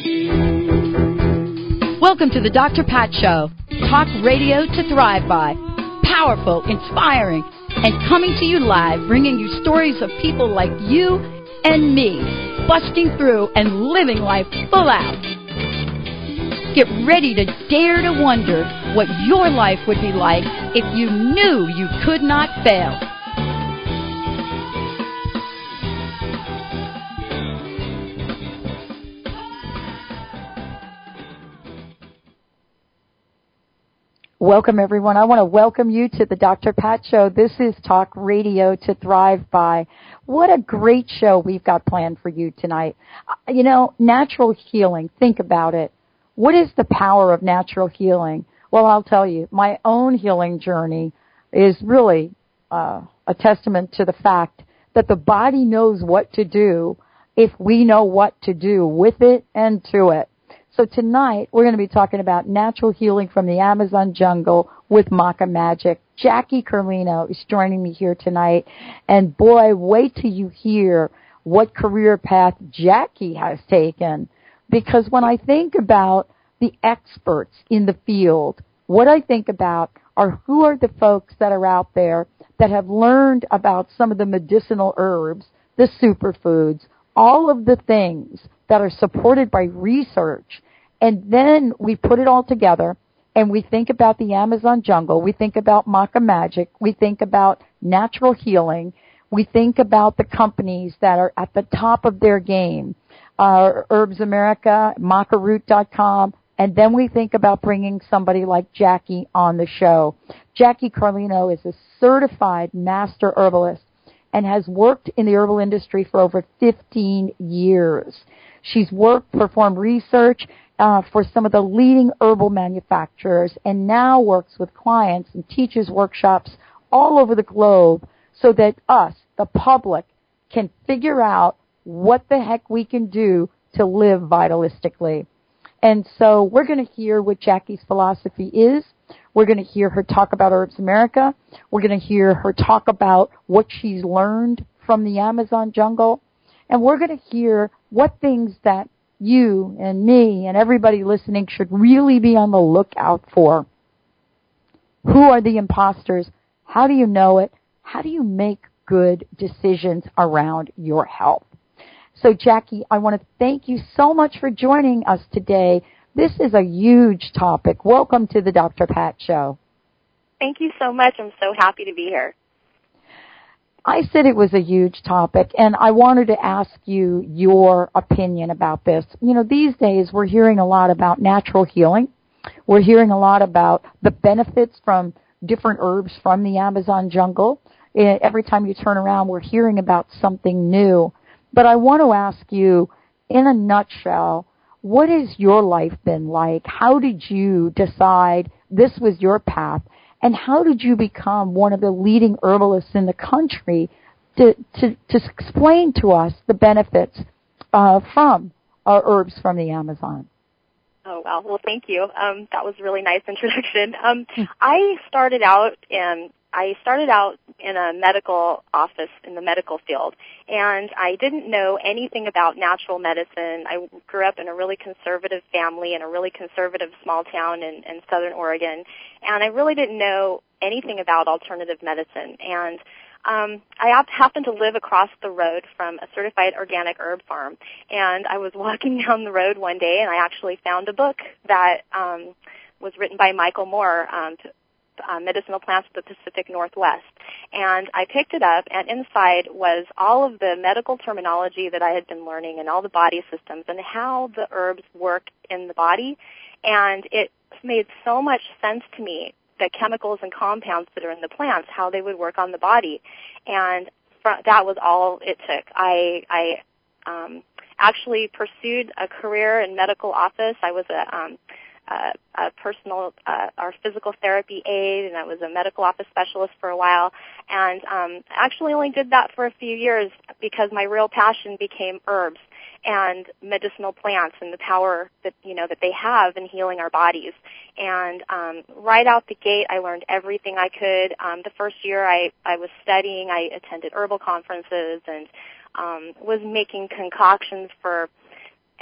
Welcome to the Dr. Pat Show. Talk radio to thrive by. Powerful, inspiring, and coming to you live, bringing you stories of people like you and me, busting through and living life full out. Get ready to dare to wonder what your life would be like if you knew you could not fail. Welcome, everyone. I want to welcome you to the Dr. Pat Show. This is Talk Radio to Thrive By. What a great show we've got planned for you tonight. You know, natural healing, think about it. What is the power of natural healing? Well, I'll tell you, my own healing journey is really a testament to the fact that the body knows what to do if we know what to do with it and to it. So tonight, we're going to be talking about natural healing from the Amazon jungle with Maca Magic. Jackie Carlino is joining me here tonight. And boy, wait till you hear what career path Jackie has taken. Because when I think about the experts in the field, what I think about are who are the folks that are out there that have learned about some of the medicinal herbs, the superfoods, all of the things that are supported by research. And then we put it all together and we think about the Amazon jungle. We think about Maca Magic. We think about natural healing. We think about the companies that are at the top of their game, Herbs America, macaroot.com. And then we think about bringing somebody like Jackie on the show. Jackie Carlino is a certified master herbalist and has worked in the herbal industry for over 15 years. She's performed research for some of the leading herbal manufacturers and now works with clients and teaches workshops all over the globe so that us, the public, can figure out what the heck we can do to live vitalistically. And so we're going to hear what Jackie's philosophy is. We're going to hear her talk about Herbs America. We're going to hear her talk about what she's learned from the Amazon jungle. And we're going to hear what things that you and me and everybody listening should really be on the lookout for. Who are the imposters? How do you know it? How do you make good decisions around your health? So, Jackie, I want to thank you so much for joining us today. This is a huge topic. Welcome to the Dr. Pat Show. Thank you so much. I'm so happy to be here. I said it was a huge topic, and I wanted to ask you your opinion about this. You know, these days we're hearing a lot about natural healing. We're hearing a lot about the benefits from different herbs from the Amazon jungle. Every time you turn around, we're hearing about something new. But I want to ask you, in a nutshell, what has your life been like? How did you decide this was your path? And how did you become one of the leading herbalists in the country to explain to us the benefits from herbs from the Amazon? Oh, wow. Well, thank you. That was a really nice introduction. I started out in a medical office in the medical field, and I didn't know anything about natural medicine. I grew up in a really conservative family in a really conservative small town in southern Oregon, and I really didn't know anything about alternative medicine. And I happened to live across the road from a certified organic herb farm, and I was walking down the road one day, and I actually found a book that was written by Michael Moore, Medicinal Plants of the Pacific Northwest. And I picked it up, and inside was all of the medical terminology that I had been learning and all the body systems and how the herbs work in the body. And it made so much sense to me, the chemicals and compounds that are in the plants, how they would work on the body. And that was all it took. I actually pursued a career in medical office. I was a personal or physical therapy aide, and I was a medical office specialist for a while. And actually only did that for a few years because my real passion became herbs and medicinal plants and the power that that they have in healing our bodies. And right out the gate, I learned everything I could. The first year I was studying, I attended herbal conferences and was making concoctions for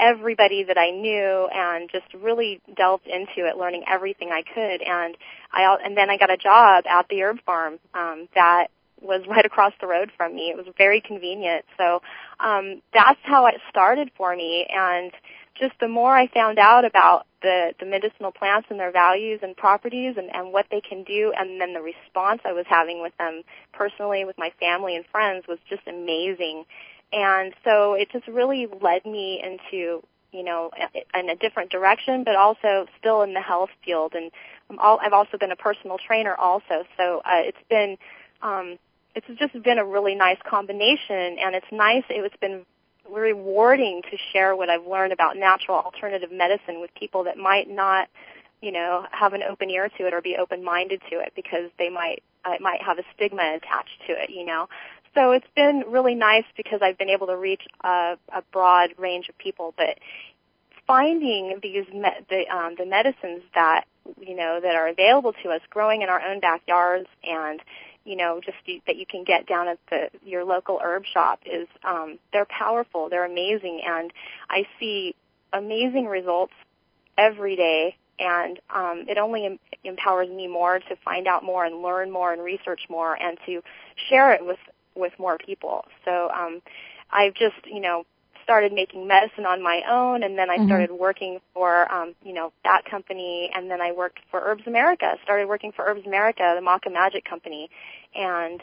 everybody that I knew and just really delved into it, learning everything I could. And then I got a job at the herb farm that was right across the road from me. It was very convenient. So that's how it started for me. And just the more I found out about the medicinal plants and their values and properties and what they can do, and then the response I was having with them personally, with my family and friends, was just amazing. And so it just really led me into, in a different direction, but also still in the health field. And I've also been a personal trainer also. So it's just been a really nice combination, and it's been rewarding to share what I've learned about natural alternative medicine with people that might not, have an open ear to it or be open-minded to it, because it might have a stigma attached to it, So it's been really nice because I've been able to reach a broad range of people. But finding the medicines that that are available to us, growing in our own backyards, and that you can get down at your local herb shop is they're powerful, they're amazing, and I see amazing results every day. And it only empowers me more to find out more and learn more and research more and to share it with more people. So I've just, started making medicine on my own, and then I started working for, that company, and then I worked for Herbs America, started working for Herbs America, the Maca Magic company, and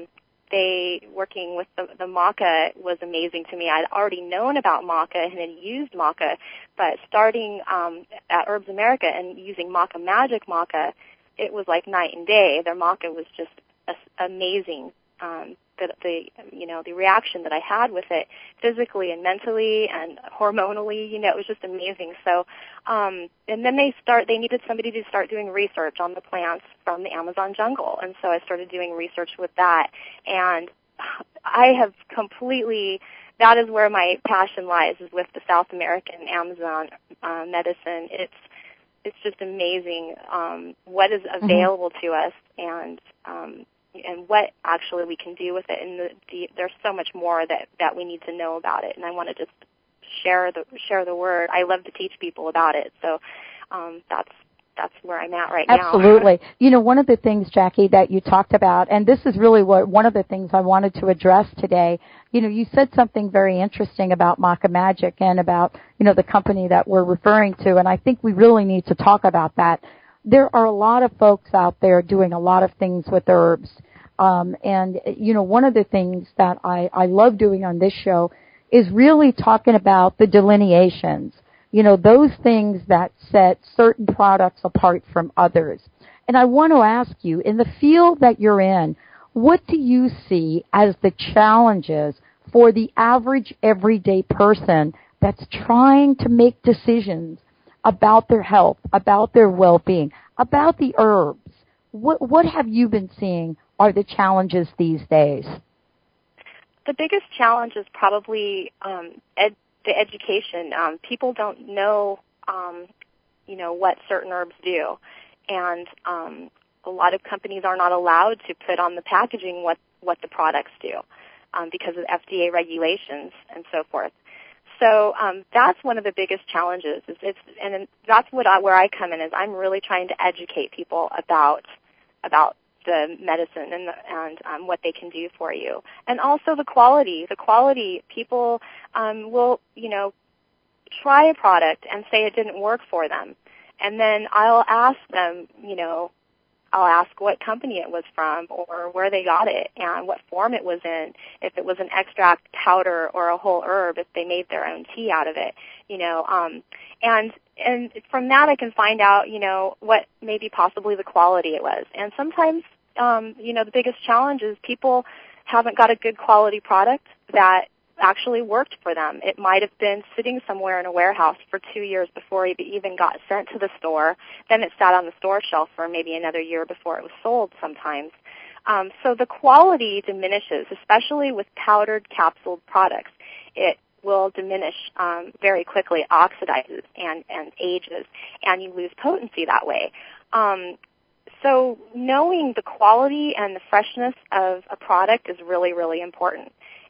working with the maca was amazing to me. I'd already known about maca and had used maca, but starting at Herbs America and using Maca Magic maca, it was like night and day. Their maca was just amazing. The reaction that I had with it, physically and mentally and hormonally, it was just amazing. So, and then they needed somebody to start doing research on the plants from the Amazon jungle, and so I started doing research with that, and I have that is where my passion lies, is with the South American Amazon medicine. It's just amazing what is available to us, and what actually we can do with it. And there's so much more that we need to know about it. And I want to just share the word. I love to teach people about it. So that's where I'm at right now. Absolutely. One of the things, Jackie, that you talked about, and this is really one of the things I wanted to address today. You said something very interesting about Maca Magic and about, the company that we're referring to, and I think we really need to talk about that. There are a lot of folks out there doing a lot of things with herbs. And one of the things that I love doing on this show is really talking about the delineations, those things that set certain products apart from others. And I want to ask you, in the field that you're in, what do you see as the challenges for the average everyday person that's trying to make decisions about their health, about their well-being, about the herbs? What have you been seeing are the challenges these days? The biggest challenge is probably the education. People don't know, what certain herbs do, and a lot of companies are not allowed to put on the packaging what the products do because of FDA regulations and so forth. So that's one of the biggest challenges. And that's where I come in, is I'm really trying to educate people about the medicine and what they can do for you, and also the quality. The quality, people will try a product and say it didn't work for them, and then I'll ask them, I'll ask what company it was from or where they got it and what form it was in, if it was an extract, powder, or a whole herb, if they made their own tea out of it, and from that I can find out, what maybe possibly the quality it was. And sometimes, the biggest challenge is people haven't got a good quality product that actually worked for them. It might have been sitting somewhere in a warehouse for 2 years before it even got sent to the store. Then it sat on the store shelf for maybe another year before it was sold sometimes. So the quality diminishes, especially with powdered capsuled products. It will diminish very quickly, it oxidizes and ages, and you lose potency that way. So knowing the quality and the freshness of a product is really, really important.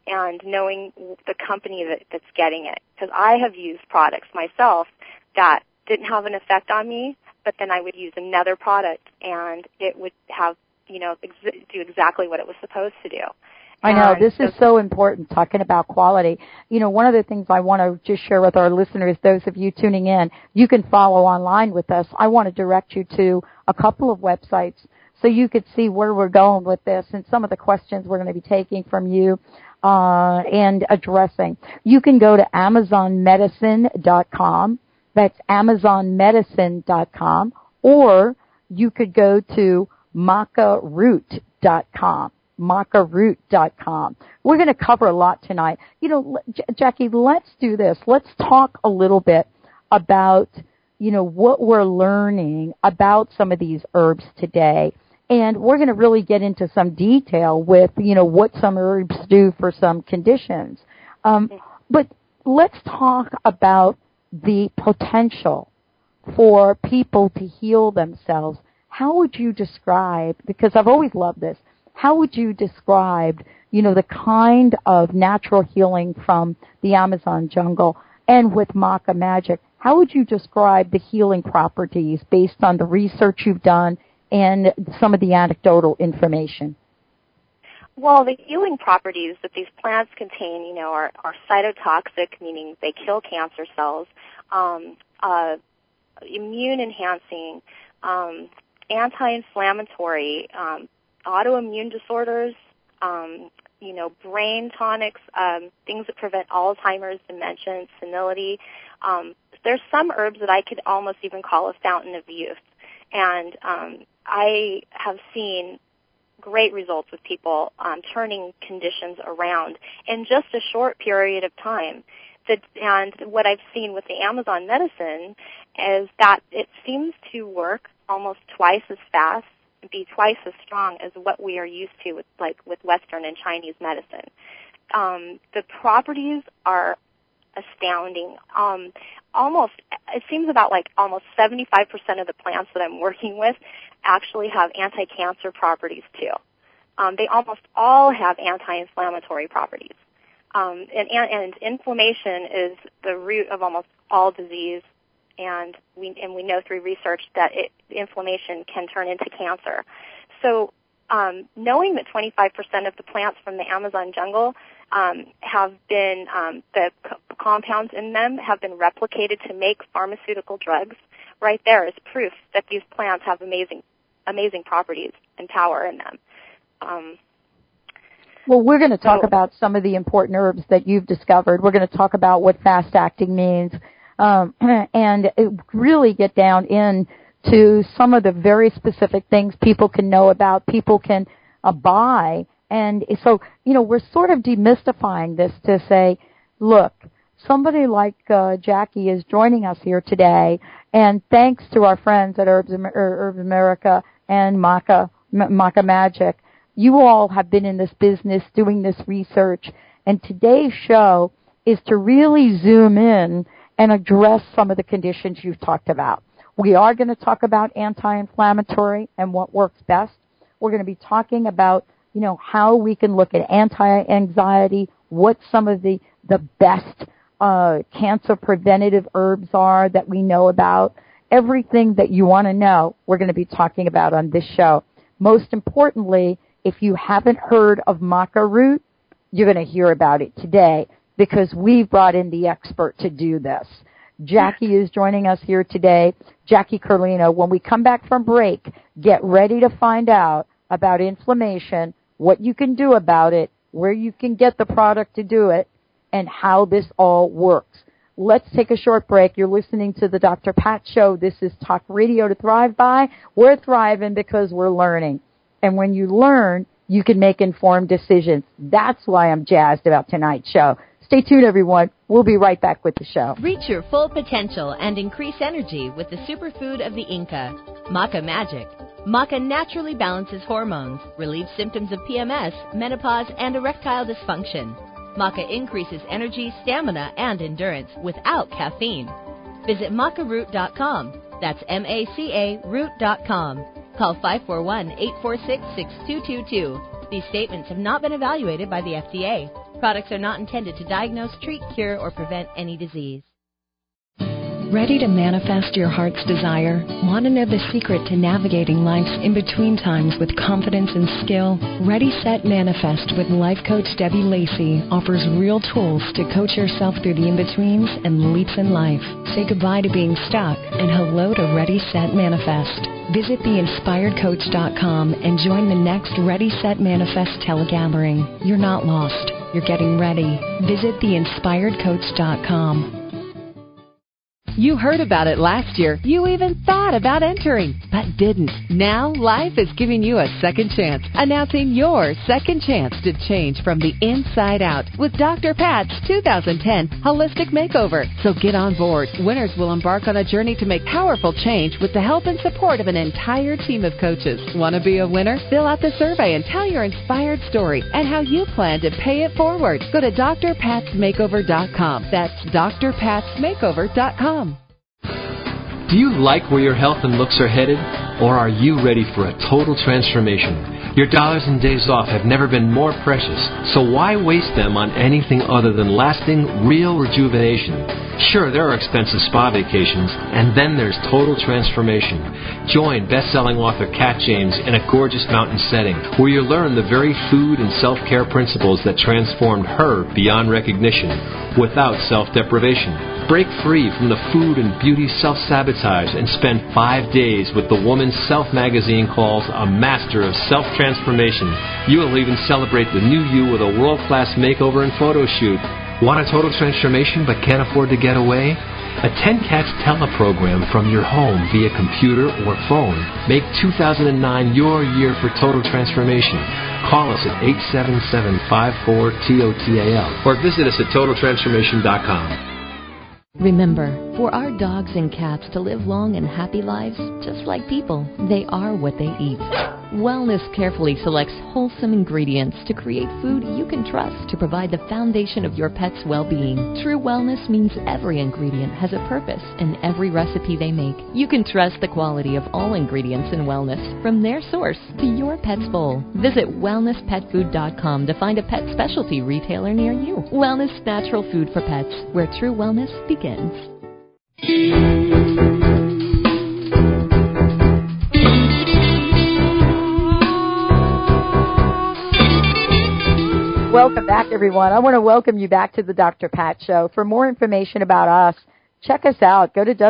and knowing the company that's getting it. Because I have used products myself that didn't have an effect on me, but then I would use another product and it would have, do exactly what it was supposed to do. I know, this is so important, talking about quality. One of the things I want to just share with our listeners, those of you tuning in, you can follow online with us. I want to direct you to a couple of websites so you could see where we're going with this and some of the questions we're going to be taking from you and addressing. You can go to AmazonMedicine.com. That's AmazonMedicine.com. Or you could go to MacaRoot.com. MacaRoot.com. We're going to cover a lot tonight. Jackie, let's do this. Let's talk a little bit about, what we're learning about some of these herbs today. And we're going to really get into some detail with, what some herbs do for some conditions. But let's talk about the potential for people to heal themselves. How would you describe, because I've always loved this, how would you describe, the kind of natural healing from the Amazon jungle and with Maca Magic? How would you describe the healing properties based on the research you've done and some of the anecdotal information? Well, the healing properties that these plants contain, are cytotoxic, meaning they kill cancer cells, immune enhancing, anti-inflammatory, autoimmune disorders, brain tonics, things that prevent Alzheimer's, dementia, senility. There's some herbs that I could almost even call a fountain of youth. And I have seen great results with people turning conditions around in just a short period of time. And what I've seen with the Amazon medicine is that it seems to work almost twice as fast, be twice as strong as what we are used to with Western and Chinese medicine. The properties are astounding. It seems about almost 75% of the plants that I'm working with actually have anti-cancer properties too. They almost all have anti-inflammatory properties. And inflammation is the root of almost all disease, and we know through research that inflammation can turn into cancer. So knowing that 25% of the plants from the Amazon jungle have been, the compounds in them have been replicated to make pharmaceutical drugs, right there is proof that these plants have amazing properties and power in them. Well, we're going to talk about some of the important herbs that you've discovered. We're going to talk about what fast-acting means and really get down into some of the very specific things people can know about, people can buy. And so, we're sort of demystifying this to say, look, somebody like Jackie is joining us here today, and thanks to our friends at Herbs America and Maca Magic, you all have been in this business doing this research, and today's show is to really zoom in and address some of the conditions you've talked about. We are going to talk about anti-inflammatory and what works best. We're going to be talking about, how we can look at anti-anxiety, what some of the best cancer preventative herbs are that we know about. Everything that you want to know, we're going to be talking about on this show. Most importantly, if you haven't heard of Maca Root, you're going to hear about it today because we've brought in the expert to do this. Jackie is joining us here today, Jackie Carlino. When we come back from break, get ready to find out about inflammation, what you can do about it, where you can get the product to do it, and how this all works. Let's take a short break. You're listening to the Dr. Pat Show. This is Talk Radio to Thrive By. We're thriving because we're learning. And when you learn, you can make informed decisions. That's why I'm jazzed about tonight's show. Stay tuned, everyone. We'll be right back with the show. Reach your full potential and increase energy with the superfood of the Inca, Maca Magic. Maca naturally balances hormones, relieves symptoms of PMS, menopause, and erectile dysfunction. Maca increases energy, stamina, and endurance without caffeine. Visit MacaRoot.com. That's MACA Root.com. Call 541-846-6222. These statements have not been evaluated by the FDA. products are not intended to diagnose, treat, cure, or prevent any disease. Ready to manifest your heart's desire? Want to know the secret to navigating life's in-between times with confidence and skill? Ready, Set, Manifest with life coach Debbie Lacey offers real tools to coach yourself through the in-betweens and leaps in life. Say goodbye to being stuck and hello to Ready, Set, Manifest. Visit theinspiredcoach.com and join the next Ready, Set, Manifest telegathering. You're not lost. You're getting ready. Visit theinspiredcoach.com. You heard about it last year. You even thought about entering, but didn't. Now, life is giving you a second chance. Announcing your second chance to change from the inside out with Dr. Pat's 2010 Holistic Makeover. So get on board. Winners will embark on a journey to make powerful change with the help and support of an entire team of coaches. Want to be a winner? Fill out the survey and tell your inspired story and how you plan to pay it forward. Go to drpatsmakeover.com. That's drpatsmakeover.com. Do you like where your health and looks are headed? Or are you ready for a total transformation? Your dollars and days off have never been more precious, so why waste them on anything other than lasting, real rejuvenation? Sure, there are expensive spa vacations, and then there's total transformation. Join best-selling author Kat James in a gorgeous mountain setting where you'll learn the very food and self-care principles that transformed her beyond recognition without self-deprivation. Break free from the food and beauty self-sabotage and spend 5 days with the woman Self magazine calls a master of self-transformation. You will even celebrate the new you with a world-class makeover and photo shoot. Want a total transformation but can't afford to get away? Attend Kat's teleprogram from your home via computer or phone. Make 2009 your year for total transformation. Call us at 877-54-TOTAL or visit us at totaltransformation.com. Remember, for our dogs and cats to live long and happy lives, just like people, they are what they eat. Wellness carefully selects wholesome ingredients to create food you can trust to provide the foundation of your pet's well-being. True wellness means every ingredient has a purpose in every recipe they make. You can trust the quality of all ingredients in wellness, from their source to your pet's bowl. Visit wellnesspetfood.com to find a pet specialty retailer near you. Wellness Natural Food for Pets, where true wellness begins. Welcome back, everyone. I want to welcome you back to the Dr. Pat Show. For more information about us, check us out. Go to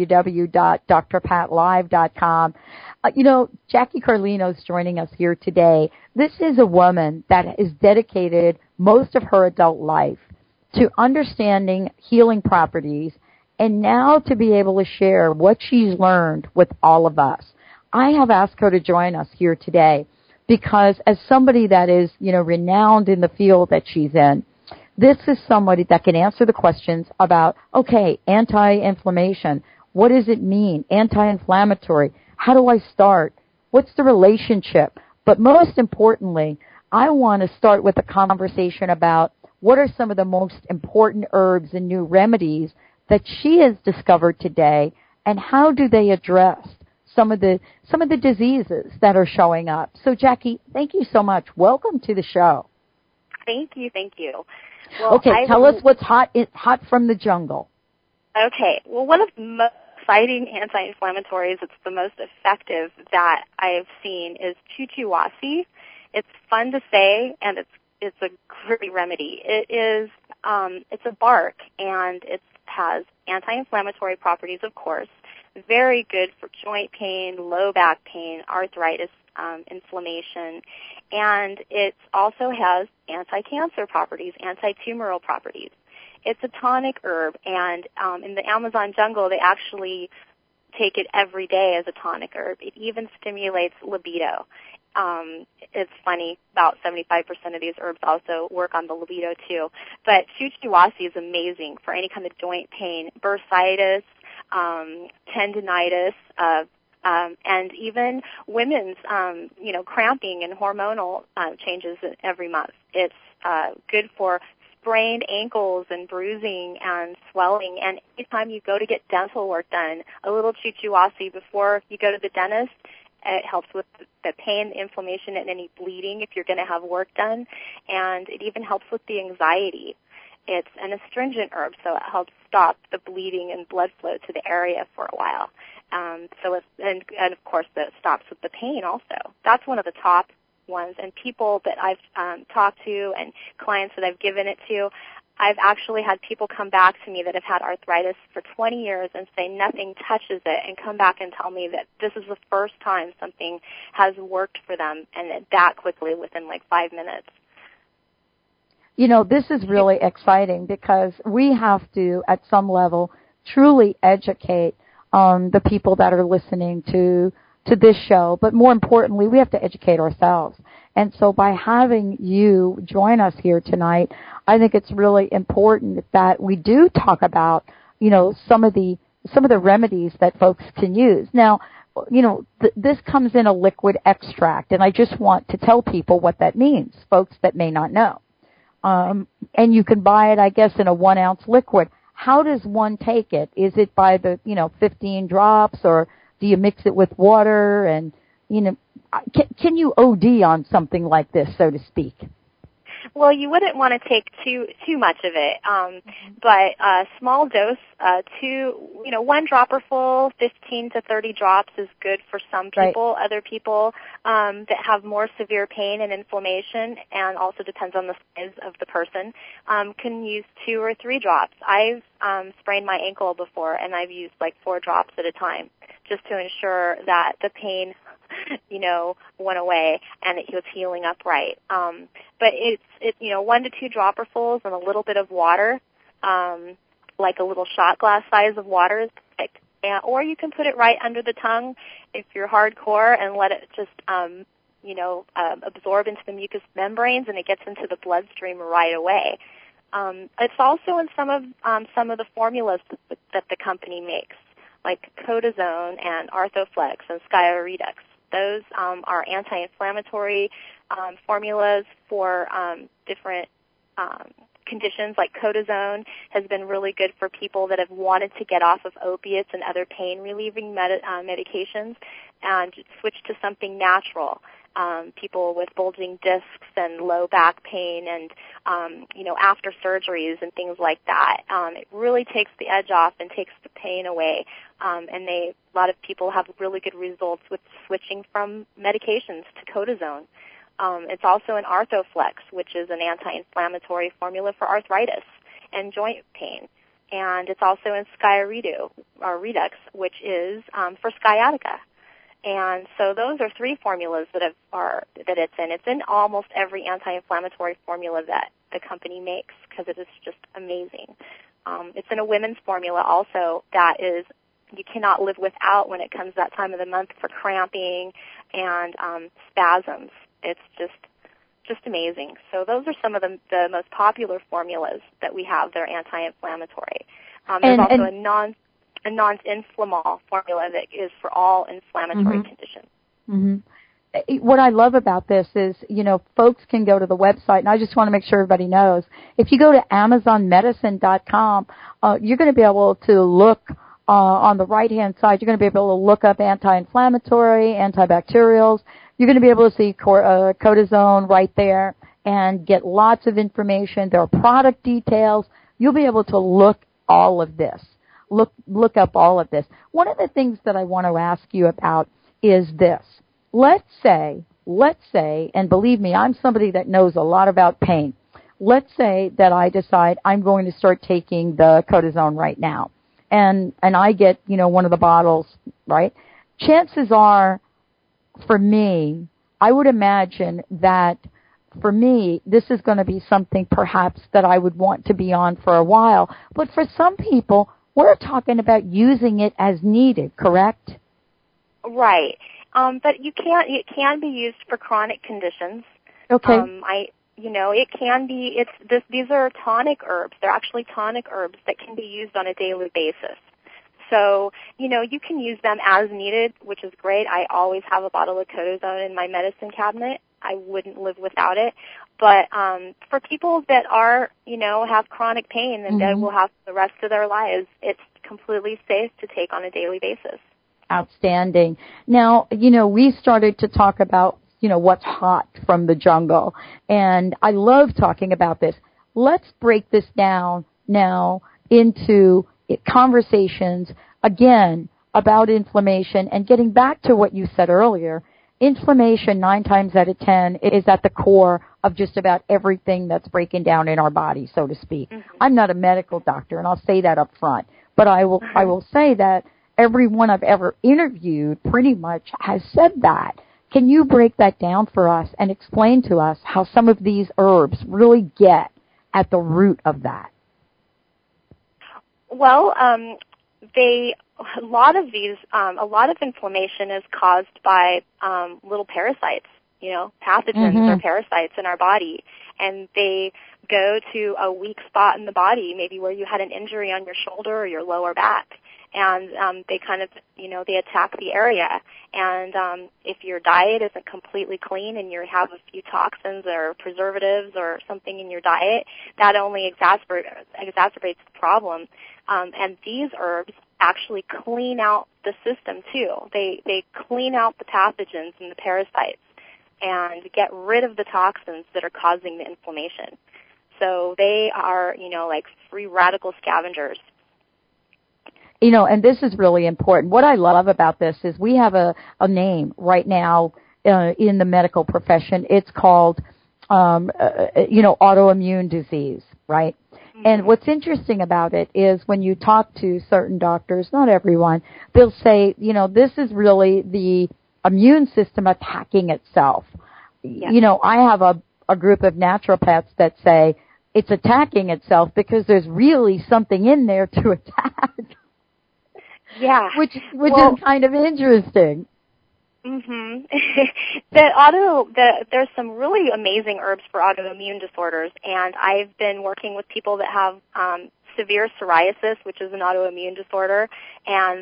www.drpatlive.com. Jackie Carlino is joining us here today. This is a woman that is dedicated most of her adult life to understanding healing properties and now to be able to share what she's learned with all of us. I have asked her to join us here today because as somebody that is, renowned in the field that she's in, this is somebody that can answer the questions about, okay, anti-inflammation. What does it mean? Anti-inflammatory. How do I start? What's the relationship? But most importantly, I want to start with a conversation about what are some of the most important herbs and new remedies that she has discovered today, and how do they address some of the diseases that are showing up. So, Jackie, thank you so much. Welcome to the show. Thank you. Well, okay, tell us what's hot from the jungle. Okay. Well, one of the most exciting anti-inflammatories, it's the most effective that I've seen, is Chuchuwasi. It's fun to say, and it's a great remedy. It's a bark, and it has anti-inflammatory properties, of course. Very good for joint pain, low back pain, arthritis, inflammation, and it also has anti-cancer properties, anti-tumoral properties. It's a tonic herb, and in the Amazon jungle, they actually take it every day as a tonic herb. It even stimulates libido. It's funny, about 75% of these herbs also work on the libido too. But Chuchuwasi is amazing for any kind of joint pain, bursitis, tendinitis, and even women's, cramping and hormonal changes every month. It's good for sprained ankles and bruising and swelling. And anytime you go to get dental work done, a little Chuchuwasi before you go to the dentist, It helps with the pain, the inflammation, and any bleeding if you're going to have work done. And it even helps with the anxiety. It's an astringent herb, so it helps stop the bleeding and blood flow to the area for a while. And of course, that stops with the pain also. That's one of the top ones. And people that I've talked to and clients that I've given it to, I've actually had people come back to me that have had arthritis for 20 years and say nothing touches it, and come back and tell me that this is the first time something has worked for them, and that quickly within like 5 minutes. You know, this is really exciting because we have to, at some level, truly educate the people that are listening to this show. But more importantly, we have to educate ourselves. And so by having you join us here tonight, I think it's really important that we do talk about, you know, some of the remedies that folks can use. Now, you know, this comes in a liquid extract, and I just want to tell people what that means, folks that may not know. And you can buy it, I guess, in a 1 ounce liquid. How does one take it? Is it by the, 15 drops, or do you mix it with water? And, can you OD on something like this, so to speak? Well, you wouldn't want to take too much of it, but a small dose, 1 dropper full, 15 to 30 drops is good for some people. Right. Other people that have more severe pain and inflammation, and also depends on the size of the person, can use 2 or 3 drops. I've sprained my ankle before, and I've used like 4 drops at a time, just to ensure that the pain went away and it was healing up right. But it's 1 to 2 dropperfuls and a little bit of water, like a little shot glass size of water is perfect. Or you can put it right under the tongue if you're hardcore and let it just, absorb into the mucous membranes, and it gets into the bloodstream right away. It's also in some of the formulas that the company makes, like Cotazone and Arthoflex and Skioredux. Those are anti-inflammatory formulas for different conditions. Like Cotazone has been really good for people that have wanted to get off of opiates and other pain-relieving medications and switch to something natural. People with bulging discs and low back pain and, after surgeries and things like that. It really takes the edge off and takes the pain away. And a lot of people have really good results with switching from medications to Cotazone. It's also an Arthoflex, which is an anti-inflammatory formula for arthritis and joint pain. And it's also in Skioredux, which is for sciatica. And so those are 3 formulas that it's in. It's in almost every anti-inflammatory formula that the company makes, because it is just amazing. It's in a women's formula also that is you cannot live without when it comes that time of the month for cramping and spasms. It's just amazing. So those are some of the most popular formulas that we have that are anti-inflammatory. There's also a non-inflammol formula that is for all inflammatory conditions. Mm-hmm. What I love about this is, folks can go to the website, and I just want to make sure everybody knows. If you go to AmazonMedicine.com, you're going to be able to look on the right-hand side. You're going to be able to look up anti-inflammatory, antibacterials. You're going to be able to see Cotazone right there and get lots of information. There are product details. You'll be able to look all of this. Look up all of this. One of the things that I want to ask you about is this. Let's say, and believe me, I'm somebody that knows a lot about pain. Let's say that I decide I'm going to start taking the Cotazone right now, and I get, one of the bottles, right? Chances are, for me, I would imagine that for me, this is going to be something perhaps that I would want to be on for a while. But for some people, we're talking about using it as needed, correct? Right. But it can be used for chronic conditions. Okay. It can be, these are tonic herbs. They're actually tonic herbs that can be used on a daily basis. So, you can use them as needed, which is great. I always have a bottle of Cotazone in my medicine cabinet. I wouldn't live without it. But for people that are, have chronic pain and that will have the rest of their lives, it's completely safe to take on a daily basis. outstanding. Now, we started to talk about, what's hot from the jungle, and I love talking about this. Let's break this down now into conversations, again, about inflammation, and getting back to what you said earlier. Inflammation, 9 times out of 10, is at the core of just about everything that's breaking down in our body, so to speak. Mm-hmm. I'm not a medical doctor, and I'll say that up front, but I will say that everyone I've ever interviewed pretty much has said that. Can you break that down for us and explain to us how some of these herbs really get at the root of that? Well, a lot of inflammation is caused by little parasites, pathogens or parasites in our body, and they go to a weak spot in the body, maybe where you had an injury on your shoulder or your lower back, and they kind of, they attack the area. And if your diet isn't completely clean and you have a few toxins or preservatives or something in your diet, that only exacerbates the problem. And these herbs actually clean out the system too. They clean out the pathogens and the parasites and get rid of the toxins that are causing the inflammation. So they are, like free radical scavengers. And this is really important. What I love about this is we have a name right now in the medical profession. It's called, autoimmune disease, right? Mm-hmm. And what's interesting about it is when you talk to certain doctors, not everyone, they'll say, this is really the immune system attacking itself. Yeah. I have a group of naturopaths that say it's attacking itself because there's really something in there to attack. Yeah. Which is kind of interesting. Mhm. There's some really amazing herbs for autoimmune disorders, and I've been working with people that have severe psoriasis, which is an autoimmune disorder, and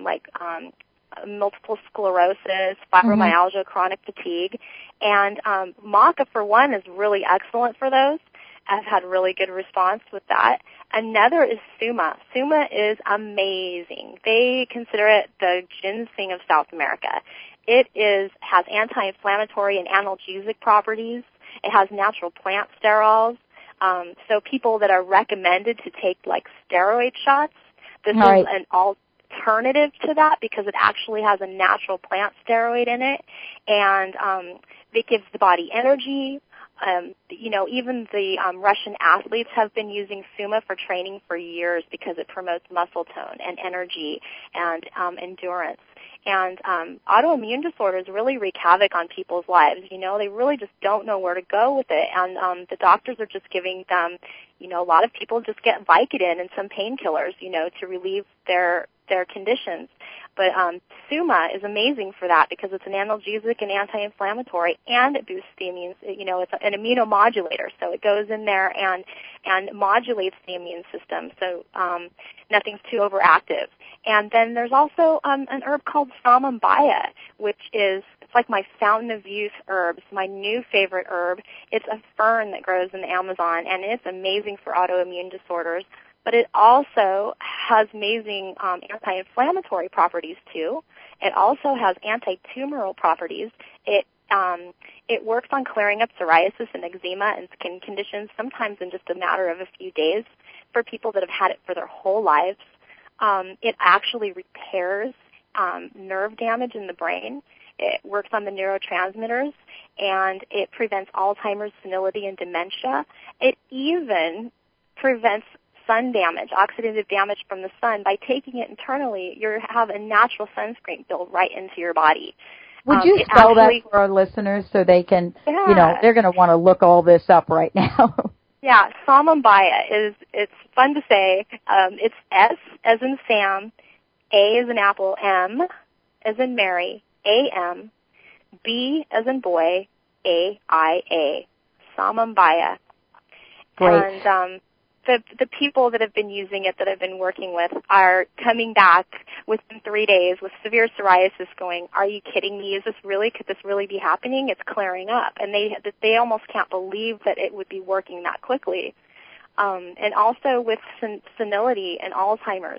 multiple sclerosis, fibromyalgia, chronic fatigue, and maca, for one, is really excellent for those. I've had really good response with that. Another is suma. Suma is amazing. They consider it the ginseng of South America. It has anti-inflammatory and analgesic properties. It has natural plant sterols. So people that are recommended to take like steroid shots, this is an alternative to that because it actually has a natural plant steroid in it, and it gives the body energy. Even the Russian athletes have been using suma for training for years because it promotes muscle tone and energy and endurance. And autoimmune disorders really wreak havoc on people's lives. They really just don't know where to go with it. And the doctors are just giving them, a lot of people just get Vicodin and some painkillers, to relieve their conditions. But suma is amazing for that because it's an analgesic and anti-inflammatory, and it boosts the immune. It's an immunomodulator, so it goes in there and modulates the immune system, so nothing's too overactive. And then there's also an herb called samambaya, which it's like my fountain of youth herbs, my new favorite herb. It's a fern that grows in the Amazon, and it's amazing for autoimmune disorders. But it also has amazing anti-inflammatory properties too. It also has anti-tumoral properties. It works on clearing up psoriasis and eczema and skin conditions, sometimes in just a matter of a few days, for people that have had it for their whole lives. It actually repairs nerve damage in the brain. It works on the neurotransmitters, and it prevents Alzheimer's, senility, and dementia. It even prevents sun damage, oxidative damage from the sun. By taking it internally, you have a natural sunscreen built right into your body. Would you spell that for our listeners so they can, they're going to want to look all this up right now? Yeah, samambaya it's fun to say. It's S as in Sam, A as in Apple, M as in Mary, A-M, B as in boy, A-I-A, samambaya. Great. And the people that have been using it, that I've been working with, are coming back within 3 days with severe psoriasis going, are you kidding me? Could this really be happening? It's clearing up. And they almost can't believe that it would be working that quickly. And also with senility and Alzheimer's.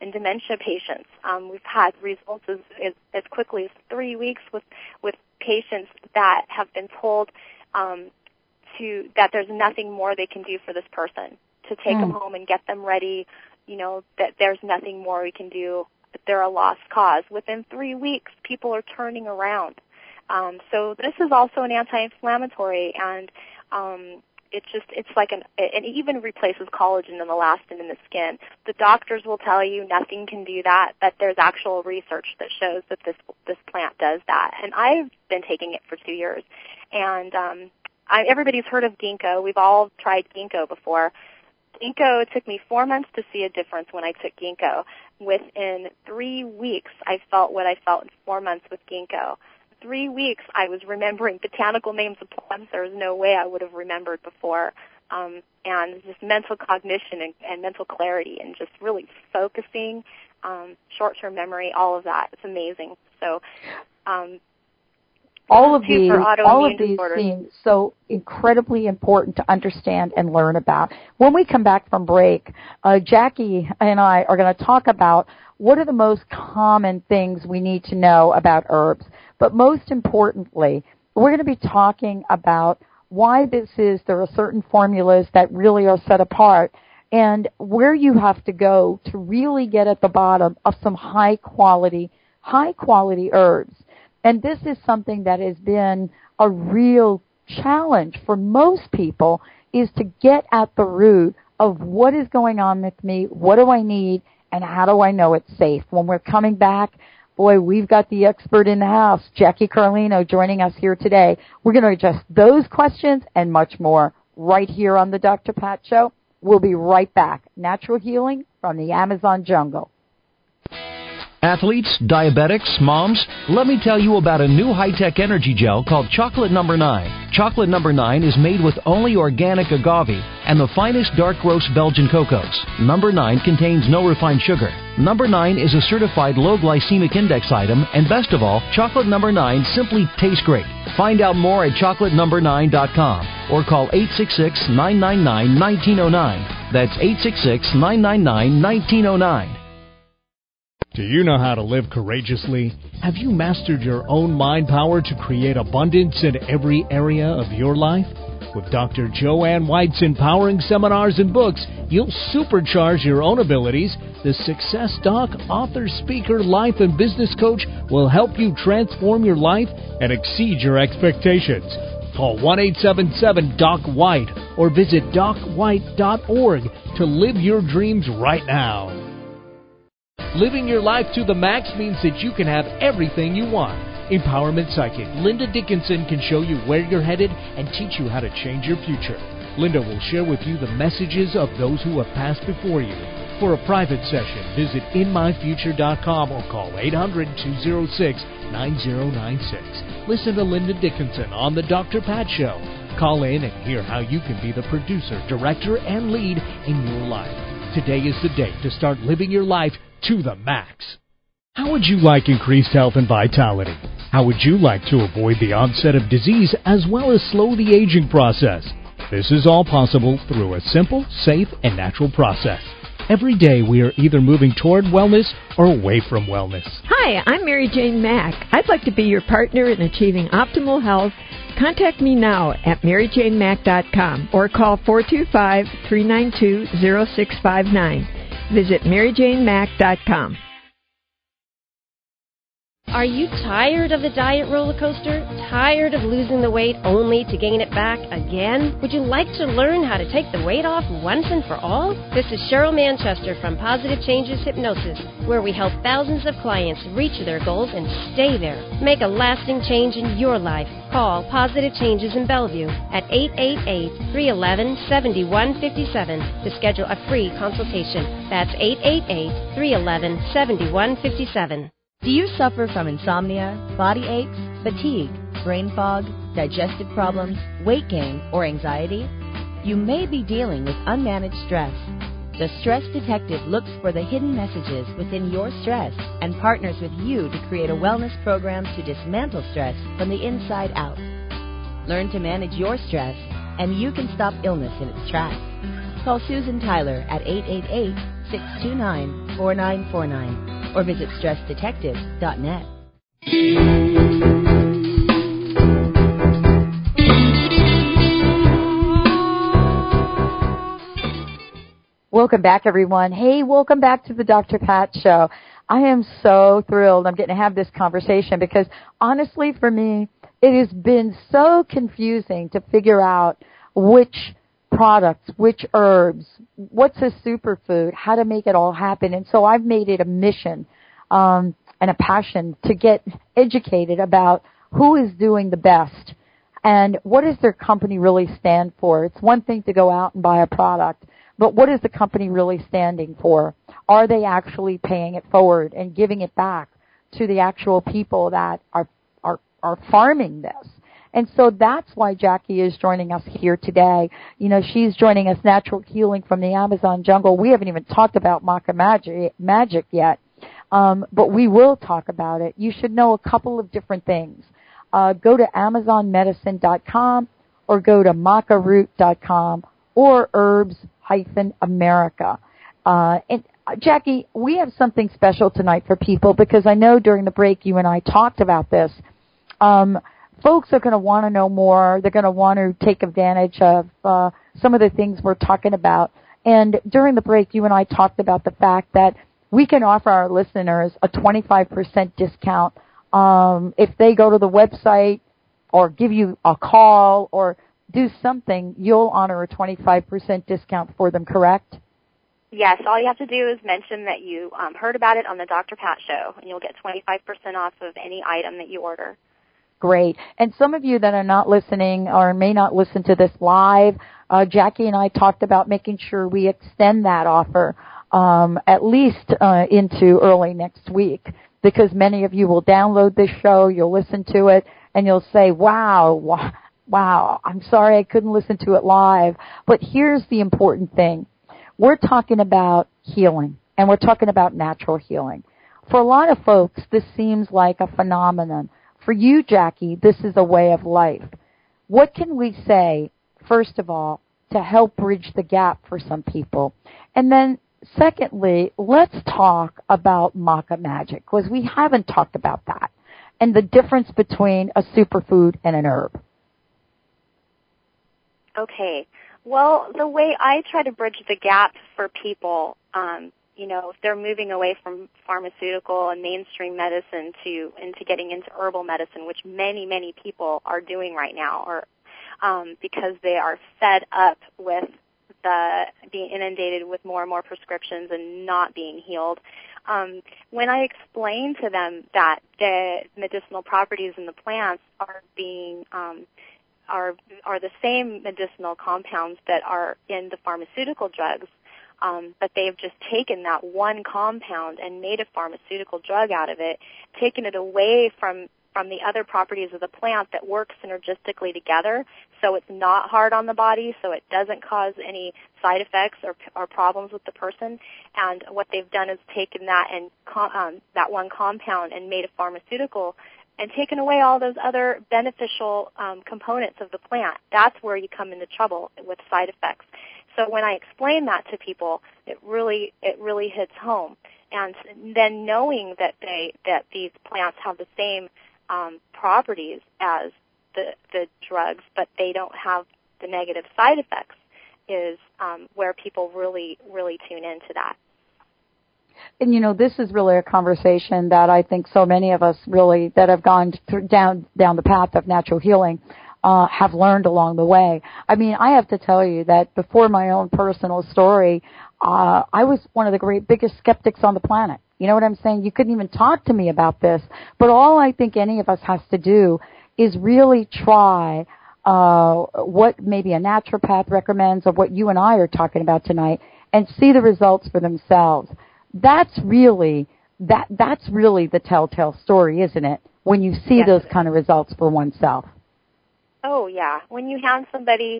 in dementia patients. We've had results as quickly as 3 weeks with patients that have been told that there's nothing more they can do for this person, to take them home and get them ready, that there's nothing more we can do, that they're a lost cause. Within 3 weeks, people are turning around. So this is also an anti-inflammatory, and it's like it even replaces collagen and elastin in the skin. The doctors will tell you nothing can do that, but there's actual research that shows that this plant does that. And I've been taking it for 2 years. And everybody's heard of ginkgo. We've all tried ginkgo before. Ginkgo, it took me 4 months to see a difference when I took ginkgo. Within 3 weeks, I felt what I felt in 4 months with ginkgo. 3 weeks, I was remembering botanical names of plants there was no way I would have remembered before. And just mental cognition and mental clarity and just really focusing, short-term memory, all of that. It's amazing. So, all of these seem so incredibly important to understand and learn about. When we come back from break, Jackie and I are going to talk about what are the most common things we need to know about herbs. But most importantly, we're going to be talking about why there are certain formulas that really are set apart and where you have to go to really get at the bottom of some high quality herbs. And this is something that has been a real challenge for most people, is to get at the root of what is going on with me, what do I need, and how do I know it's safe. When we're coming back, boy, we've got the expert in the house, Jackie Carlino, joining us here today. We're going to address those questions and much more right here on the Dr. Pat Show. We'll be right back. Natural healing from the Amazon jungle. Athletes, diabetics, moms, let me tell you about a new high-tech energy gel called Chocolate No. 9. Chocolate No. 9 is made with only organic agave and the finest dark roast Belgian cocos. No. 9 contains no refined sugar. No. 9 is a certified low glycemic index item, and best of all, Chocolate No. 9 simply tastes great. Find out more at chocolatenumber9.com or call 866-999-1909. That's 866-999-1909. Do you know how to live courageously? Have you mastered your own mind power to create abundance in every area of your life? With Dr. Joanne White's empowering seminars and books, you'll supercharge your own abilities. The Success Doc, author, speaker, life, and business coach will help you transform your life and exceed your expectations. Call 1-877-DOC-WHITE or visit docwhite.org to live your dreams right now. Living your life to the max means that you can have everything you want. Empowerment Psychic Linda Dickinson can show you where you're headed and teach you how to change your future. Linda will share with you the messages of those who have passed before you. For a private session, visit inmyfuture.com or call 800-206-9096. Listen to Linda Dickinson on The Dr. Pat Show. Call in and hear how you can be the producer, director, and lead in your life. Today is the day to start living your life to the max. How would you like increased health and vitality? How would you like to avoid the onset of disease as well as slow the aging process? This is all possible through a simple, safe, and natural process. Every day we are either moving toward wellness or away from wellness. Hi, I'm Mary Jane Mack. I'd like to be your partner in achieving optimal health. Contact me now at MaryJaneMack.com or call 425-392-0659. Visit MaryJaneMack.com. Are you tired of the diet roller coaster? Tired of losing the weight only to gain it back again? Would you like to learn how to take the weight off once and for all? This is Cheryl Manchester from Positive Changes Hypnosis, where we help thousands of clients reach their goals and stay there. Make a lasting change in your life. Call Positive Changes in Bellevue at 888-311-7157 to schedule a free consultation. That's 888-311-7157. Do you suffer from insomnia, body aches, fatigue, brain fog, digestive problems, weight gain, or anxiety? You may be dealing with unmanaged stress. The Stress Detective looks for the hidden messages within your stress and partners with you to create a wellness program to dismantle stress from the inside out. Learn to manage your stress, and you can stop illness in its tracks. Call Susan Tyler at 888-629-4949 or visit StressDetective.net. Welcome back, everyone. Hey, welcome back to the Dr. Pat Show. I am so thrilled I'm getting to have this conversation because, honestly, for me, it has been so confusing to figure out which products, which herbs, what's a superfood, how to make it all happen. And so I've made it a mission and a passion to get educated about who is doing the best and what does their company really stand for. It's one thing to go out and buy a product, but what is the company really standing for? Are they actually paying it forward and giving it back to the actual people that are farming this? And so that's why Jackie is joining us here today. You know, she's joining us, Natural Healing from the Amazon Jungle. We haven't even talked about Maca Magic yet, but we will talk about it. You should know a couple of different things. Go to AmazonMedicine.com or go to macaroot.com or Herbs-America. And Jackie, we have something special tonight for people because I know during the break you and I talked about this. Folks are going to want to know more. They're going to want to take advantage of some of the things we're talking about. And during the break, you and I talked about the fact that we can offer our listeners a 25% discount if they go to the website or give you a call or do something. You'll honor a 25% discount for them, correct? Yes, all you have to do is mention that you heard about it on the Dr. Pat Show, and you'll get 25% off of any item that you order. Great. And some of you that are not listening or may not listen to this live, Jackie and I talked about making sure we extend that offer at least into early next week, because many of you will download this show, you'll listen to it, and you'll say, wow, I'm sorry I couldn't listen to it live. But here's the important thing. We're talking about healing, and we're talking about natural healing. For a lot of folks, this seems like a phenomenon. For you, Jackie, this is a way of life. What can we say, first of all, to help bridge the gap for some people? And then, secondly, let's talk about Maca Magic, because we haven't talked about that, and the difference between a superfood and an herb. Okay. Well, the way I try to bridge the gap for people, if they're moving away from pharmaceutical and mainstream medicine into getting into herbal medicine, which many, many people are doing right now, or because they are fed up with being inundated with more and more prescriptions and not being healed. When I explain to them that the medicinal properties in the plants are being are the same medicinal compounds that are in the pharmaceutical drugs, but they've just taken that one compound and made a pharmaceutical drug out of it, taken it away from the other properties of the plant that work synergistically together, so it's not hard on the body, so it doesn't cause any side effects or problems with the person. And what they've done is taken that and that one compound and made a pharmaceutical and taken away all those other beneficial components of the plant. That's where you come into trouble with side effects. So when I explain that to people, it really hits home. And then knowing that these plants have the same properties as the drugs, but they don't have the negative side effects, is where people really, really tune into that. And, this is really a conversation that I think so many of us really that have gone down the path of natural healing have learned along the way. I mean, I have to tell you that before my own personal story, I was one of the biggest skeptics on the planet. You know what I'm saying? You couldn't even talk to me about this. But all I think any of us has to do is really try what maybe a naturopath recommends or what you and I are talking about tonight and see the results for themselves. That's really the telltale story, isn't it? When you see those kind of results for oneself. Oh, yeah. When you hand somebody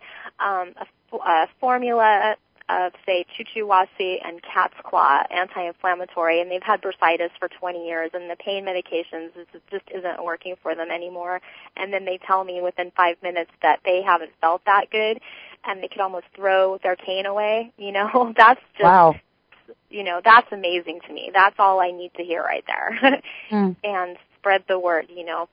a formula of, say, Chuchuwasi and cat's claw anti-inflammatory, and they've had bursitis for 20 years, and the pain medications just isn't working for them anymore, and then they tell me within 5 minutes that they haven't felt that good, and they could almost throw their cane away. That's just, wow. That's amazing to me. That's all I need to hear right there. And spread the word,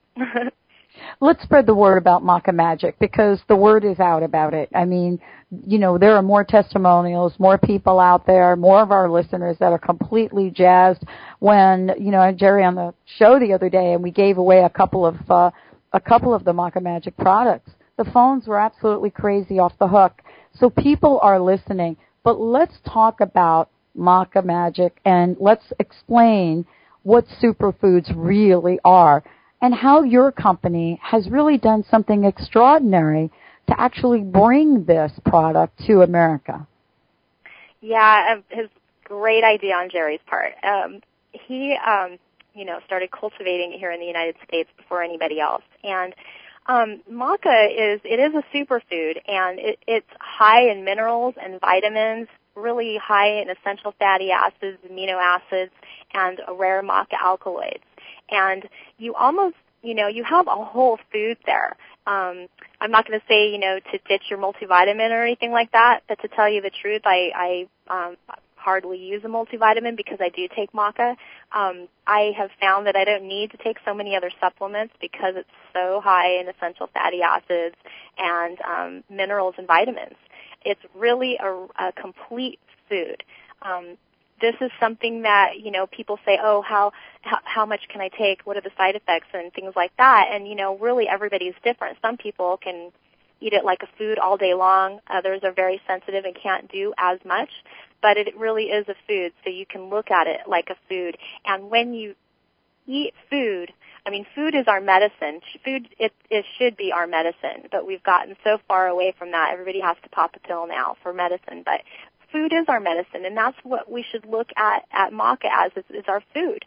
Let's spread the word about Maca Magic, because the word is out about it. I mean, there are more testimonials, more people out there, more of our listeners that are completely jazzed. When, I had Jerry on the show the other day, and we gave away a couple of the Maca Magic products. The phones were absolutely crazy off the hook. So people are listening. But let's talk about Maca Magic, and let's explain what superfoods really are, and how your company has really done something extraordinary to actually bring this product to America. Yeah, his great idea on Jerry's part. He, started cultivating it here in the United States before anybody else. And maca is a superfood, and it's high in minerals and vitamins, really high in essential fatty acids, amino acids, and rare maca alkaloids. And you almost, you have a whole food there. I'm not going to say, to ditch your multivitamin or anything like that, but to tell you the truth, I hardly use a multivitamin because I do take maca. I have found that I don't need to take so many other supplements because it's so high in essential fatty acids and minerals and vitamins. It's really a complete food. This is something that, people say, oh, how much can I take? What are the side effects and things like that? And, really everybody's different. Some people can eat it like a food all day long. Others are very sensitive and can't do as much. But it really is a food, so you can look at it like a food. And when you eat food, food is our medicine. Food, it should be our medicine, but we've gotten so far away from that. Everybody has to pop a pill now for medicine, but food is our medicine, and that's what we should look at maca as, is our food.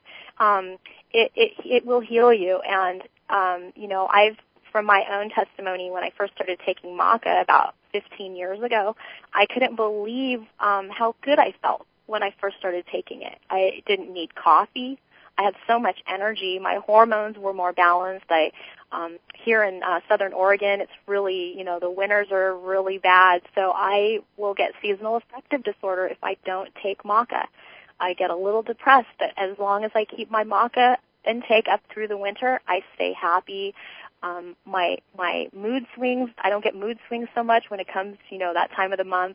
It will heal you, and, I've, from my own testimony, when I first started taking maca about 15 years ago, I couldn't believe how good I felt when I first started taking it. I didn't need coffee. I had so much energy. My hormones were more balanced. Here in Southern Oregon, it's really, the winters are really bad, so I will get seasonal affective disorder if I don't take maca. I get a little depressed, but as long as I keep my maca intake up through the winter, I stay happy. My mood swings, I don't get mood swings so much when it comes, that time of the month.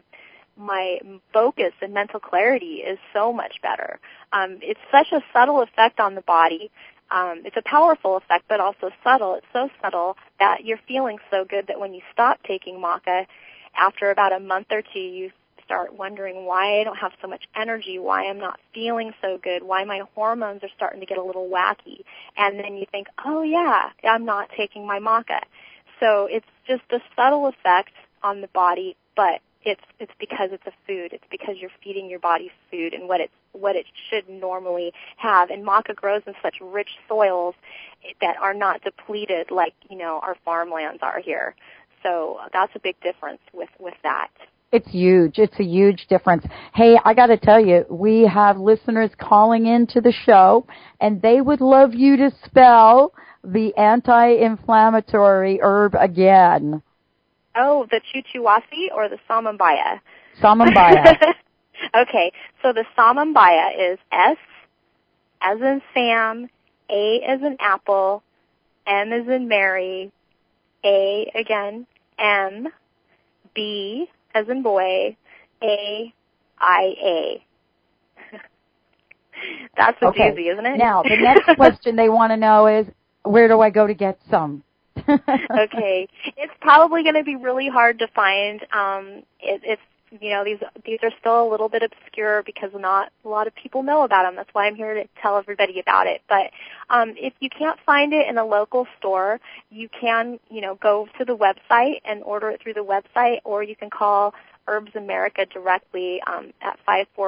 My focus and mental clarity is so much better. It's such a subtle effect on the body. It's a powerful effect, but also subtle. It's so subtle that you're feeling so good that when you stop taking maca, after about a month or two, you start wondering why I don't have so much energy, why I'm not feeling so good, why my hormones are starting to get a little wacky. And then you think, oh yeah, I'm not taking my maca. So it's just a subtle effect on the body, but it's because it's a food. It's because you're feeding your body food and what it should normally have. And maca grows in such rich soils that are not depleted like, our farmlands are here. So that's a big difference with that. It's huge. It's a huge difference. Hey, I got to tell you, we have listeners calling into the show, and they would love you to spell the anti-inflammatory herb again. Oh, the chuchuwasi or the samambaya? Samambaya. Okay, so the samambaya is S as in Sam, A as in apple, M as in Mary, A again, M, B as in boy, A-I-A. That's okay. Easy, isn't it? Now, the next question they want to know is, where do I go to get some? Okay. It's probably going to be really hard to find. It's these are still a little bit obscure because not a lot of people know about them. That's why I'm here to tell everybody about it. But if you can't find it in a local store, you can, go to the website and order it through the website, or you can call Herbs America directly at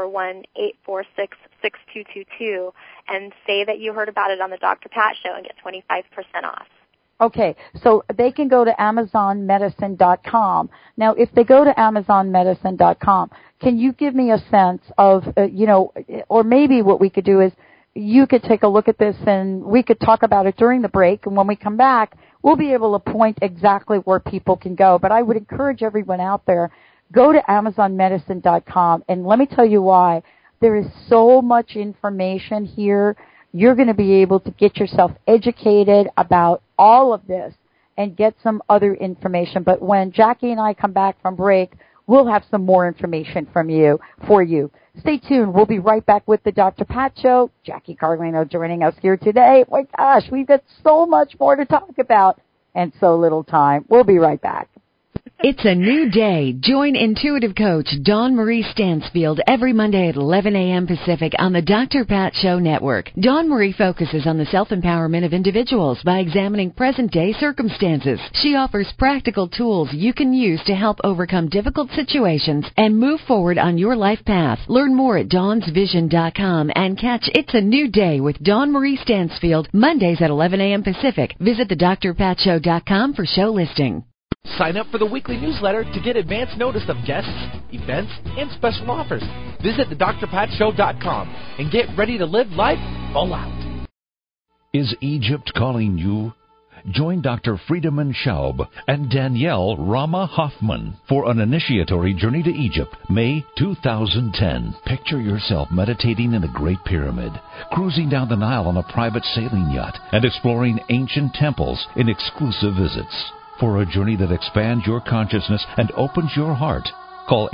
541-846-6222 and say that you heard about it on the Dr. Pat Show and get 25% off. Okay, so they can go to AmazonMedicine.com. Now, if they go to AmazonMedicine.com, can you give me a sense of, or maybe what we could do is you could take a look at this and we could talk about it during the break, and when we come back, we'll be able to point exactly where people can go. But I would encourage everyone out there, go to AmazonMedicine.com, and let me tell you why. There is so much information here. You're going to be able to get yourself educated about all of this and get some other information. But when Jackie and I come back from break, we'll have some more information for you. Stay tuned. We'll be right back with the Dr. Pat Show. Jackie Carlino joining us here today. My gosh, we've got so much more to talk about and so little time. We'll be right back. It's a new day. Join intuitive coach Dawn Marie Stansfield every Monday at 11 a.m. Pacific on the Dr. Pat Show Network. Dawn Marie focuses on the self-empowerment of individuals by examining present-day circumstances. She offers practical tools you can use to help overcome difficult situations and move forward on your life path. Learn more at dawnsvision.com and catch It's a New Day with Dawn Marie Stansfield Mondays at 11 a.m. Pacific. Visit thedrpatshow.com for show listing. Sign up for the weekly newsletter to get advance notice of guests, events, and special offers. Visit thedrpatshow.com and get ready to live life full out. Is Egypt calling you? Join Dr. Friedemann Schaub and Danielle Rama Hoffman for an initiatory journey to Egypt, May 2010. Picture yourself meditating in the Great Pyramid, cruising down the Nile on a private sailing yacht, and exploring ancient temples in exclusive visits. For a journey that expands your consciousness and opens your heart, call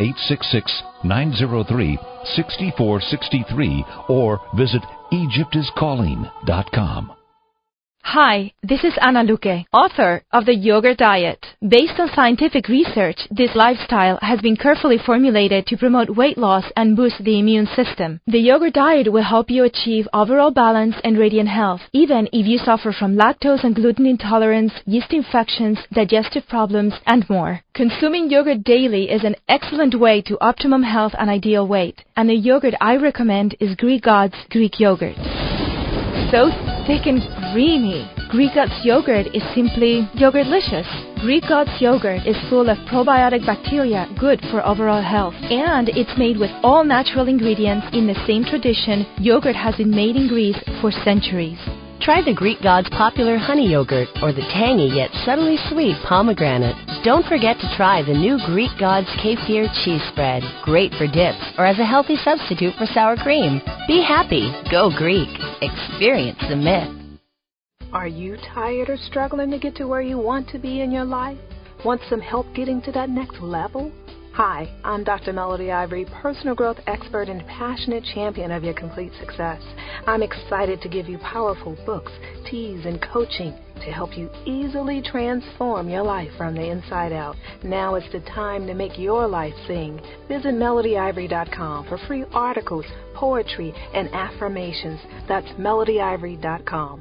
866-903-6463 or visit EgyptIsCalling.com. Hi, this is Anna Luque, author of The Yogurt Diet. Based on scientific research, this lifestyle has been carefully formulated to promote weight loss and boost the immune system. The Yogurt Diet will help you achieve overall balance and radiant health, even if you suffer from lactose and gluten intolerance, yeast infections, digestive problems, and more. Consuming yogurt daily is an excellent way to optimum health and ideal weight. And the yogurt I recommend is Greek God's Greek Yogurt. So thick and creamy. Greek God's yogurt is simply yogurtlicious. Greek God's yogurt is full of probiotic bacteria good for overall health. And it's made with all natural ingredients in the same tradition yogurt has been made in Greece for centuries. Try the Greek God's popular honey yogurt or the tangy yet subtly sweet pomegranate. Don't forget to try the new Greek God's kefir cheese spread. Great for dips or as a healthy substitute for sour cream. Be happy. Go Greek. Experience the myth. Are you tired or struggling to get to where you want to be in your life? Want some help getting to that next level? Hi, I'm Dr. Melody Ivory, personal growth expert and passionate champion of your complete success. I'm excited to give you powerful books, teas, and coaching to help you easily transform your life from the inside out. Now is the time to make your life sing. Visit melodyivory.com for free articles, poetry, and affirmations. That's melodyivory.com.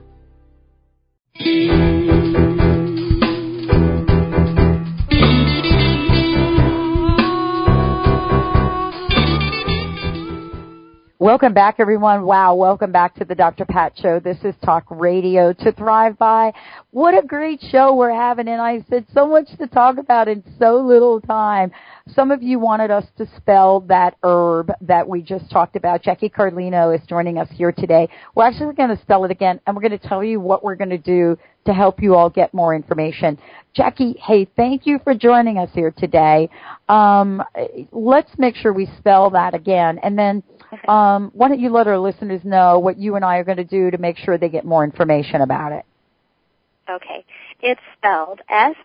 Welcome back, everyone. Wow, welcome back to the Dr. Pat Show. This is Talk Radio to Thrive By. What a great show we're having, and I said so much to talk about in so little time. Some of you wanted us to spell that herb that we just talked about. Jackie Carlino is joining us here today. We're actually going to spell it again, and we're going to tell you what we're going to do to help you all get more information. Jackie, hey, thank you for joining us here today. Let's make sure we spell that again, and then why don't you let our listeners know what you and I are going to do to make sure they get more information about it? Okay. It's spelled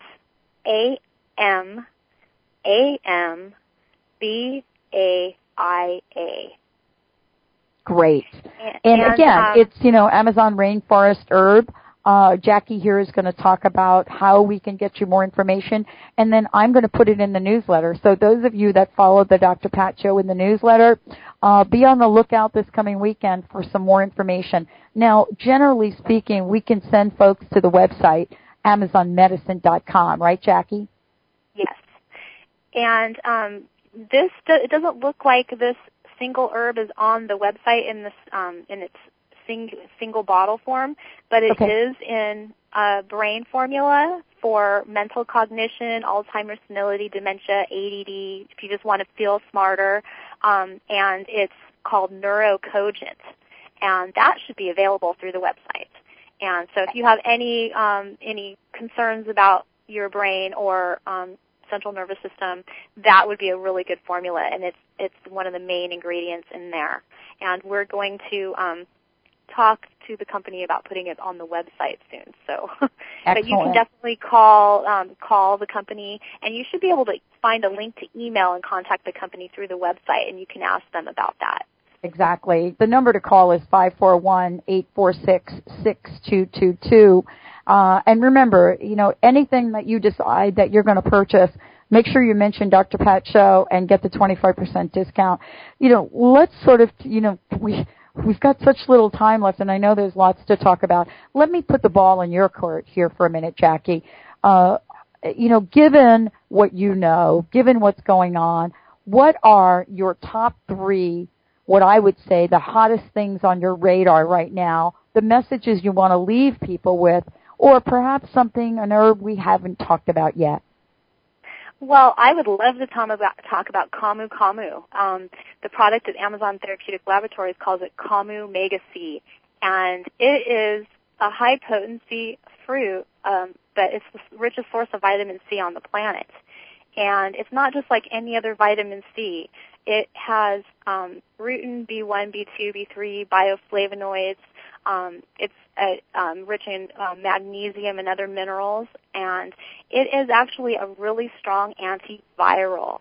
SAMAMBAIA. Great. And again, it's, Amazon rainforest herb. Jackie here is going to talk about how we can get you more information, and then I'm going to put it in the newsletter. So those of you that follow the Dr. Pat Show in the newsletter, be on the lookout this coming weekend for some more information. Now, generally speaking, we can send folks to the website, AmazonMedicine.com, right, Jackie? Yes. And it doesn't look like this single herb is on the website in its single bottle form, but it is in a brain formula for mental cognition, Alzheimer's, senility, dementia, ADD, if you just want to feel smarter, and it's called Neurocogent, and that should be available through the website. And so if you have any concerns about your brain or central nervous system, that would be a really good formula, and it's one of the main ingredients in there. And we're going to talk to the company about putting it on the website soon. So, but you can definitely call the company, and you should be able to find a link to email and contact the company through the website, and you can ask them about that. Exactly. The number to call is 541-846-6222. And remember, anything that you decide that you're going to purchase, make sure you mention Dr. Pat Show and get the 25% discount. Let's sort of, we've got such little time left, and I know there's lots to talk about. Let me put the ball in your court here for a minute, Jackie. Given what given what's going on, what are your top 3, what I would say, the hottest things on your radar right now, the messages you want to leave people with, or perhaps an herb we haven't talked about yet? Well, I would love to talk about Camu Camu. The product at Amazon Therapeutic Laboratories calls it Camu Mega C, and it is a high-potency fruit, but it's the richest source of vitamin C on the planet. And it's not just like any other vitamin C. It has rutin, B1, B2, B3, bioflavonoids. It's rich in magnesium and other minerals, and it is actually a really strong antiviral.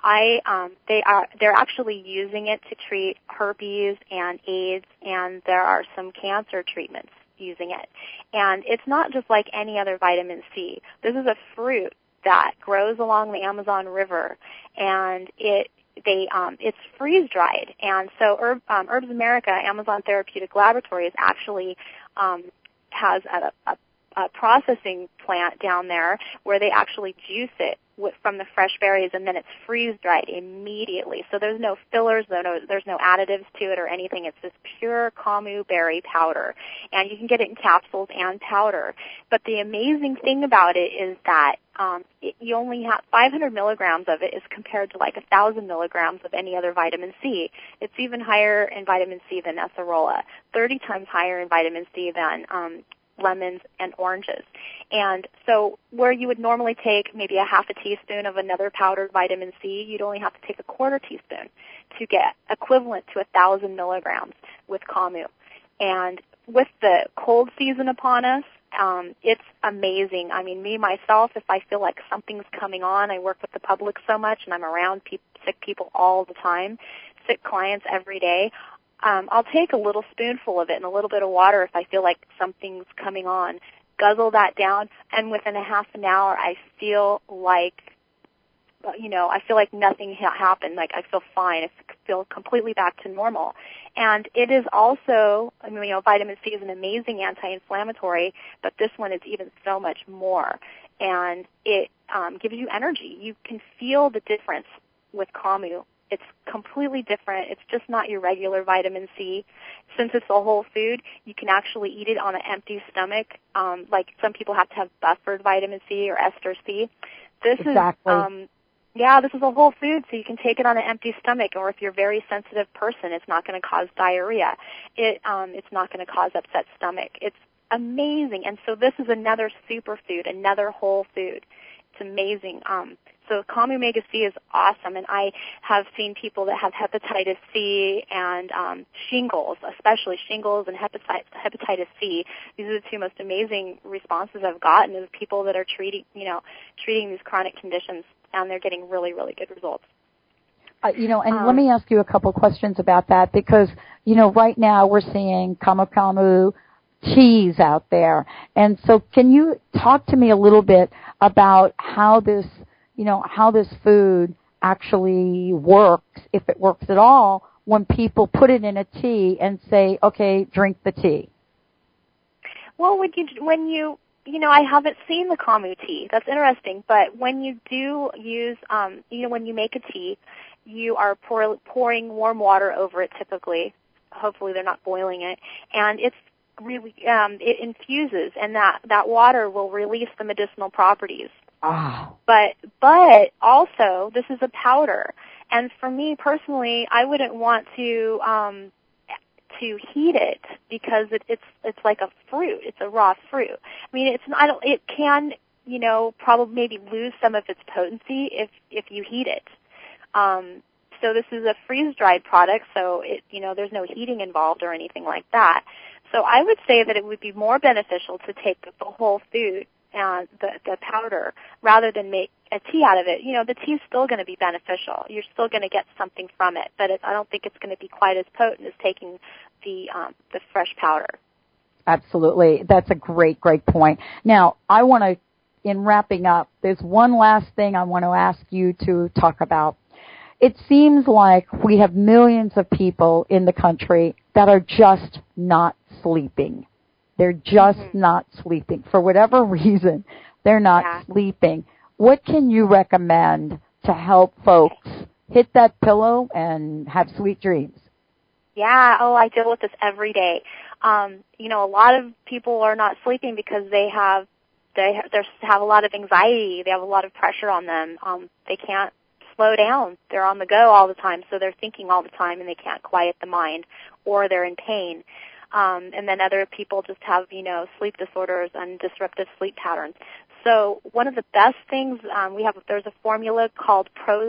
They're actually using it to treat herpes and AIDS, and there are some cancer treatments using it. And it's not just like any other vitamin C. This is a fruit that grows along the Amazon River, and it's freeze dried. And so Herbs America, Amazon Therapeutic Laboratories, actually has a processing plant down there where they actually juice it from the fresh berries, and then it's freeze dried immediately. So there's no fillers, there's no additives to it or anything. It's just pure Camu berry powder, and you can get it in capsules and powder. But the amazing thing about it is that you only have 500 milligrams of it, as compared to like 1,000 milligrams of any other vitamin C. It's even higher in vitamin C than acerola, 30 times higher in vitamin C than lemons and oranges. And so where you would normally take maybe a half a teaspoon of another powdered vitamin C, you'd only have to take a quarter teaspoon to get equivalent to 1,000 milligrams with Camu. And with the cold season upon us, it's amazing. I mean, me, myself, if I feel like something's coming on, I work with the public so much, and I'm around sick people all the time, sick clients every day. I'll take a little spoonful of it and a little bit of water if I feel like something's coming on, guzzle that down, and within a half an hour I feel like, nothing happened. Like I feel fine. I feel completely back to normal. And it is also, vitamin C is an amazing anti-inflammatory, but this one is even so much more. And it gives you energy. You can feel the difference with Camu. It's completely different. It's just not your regular vitamin C. Since it's a whole food, you can actually eat it on an empty stomach. Like some people have to have buffered vitamin C or ester C. This is a whole food, so you can take it on an empty stomach. Or if you're a very sensitive person, it's not going to cause diarrhea. It's not going to cause upset stomach. It's amazing. And so this is another superfood, another whole food. It's amazing. So Camu Mega C is awesome, and I have seen people that have hepatitis C and shingles, especially shingles and hepatitis C. These are the two most amazing responses I've gotten of people that are treating these chronic conditions, and they're getting really, really good results. Let me ask you a couple questions about that, because, right now we're seeing Camu Camu teas out there. And so can you talk to me a little bit about how this food actually works, if it works at all, when people put it in a tea and say, okay, drink the tea? Well, I haven't seen the Camu tea. That's interesting. But when you do use, when you make a tea, you are pouring warm water over it typically. Hopefully they're not boiling it. And it's really, it infuses, and that water will release the medicinal properties. But also, this is a powder. And for me personally, I wouldn't want to to heat it because it's like a fruit. It's a raw fruit. I mean, it can, probably maybe lose some of its potency if you heat it. So this is a freeze-dried product, so there's no heating involved or anything like that. So I would say that it would be more beneficial to take the whole food and the powder rather than make a tea out of it. The tea is still going to be beneficial. You're still going to get something from it, but I don't think it's going to be quite as potent as taking the fresh powder. Absolutely. That's a great point. Now, I want to, in wrapping up, there's one last thing I want to ask you to talk about. It seems like we have millions of people in the country that are just not sleeping. They're just not sleeping. For whatever reason, they're not sleeping. What can you recommend to help folks hit that pillow and have sweet dreams? Yeah, I deal with this every day. A lot of people are not sleeping because they have a lot of anxiety. They have a lot of pressure on them. They can't slow down. They're on the go all the time, so they're thinking all the time, and they can't quiet the mind, or they're in pain. And then other people just have, sleep disorders and disruptive sleep patterns. So one of the best things there's a formula called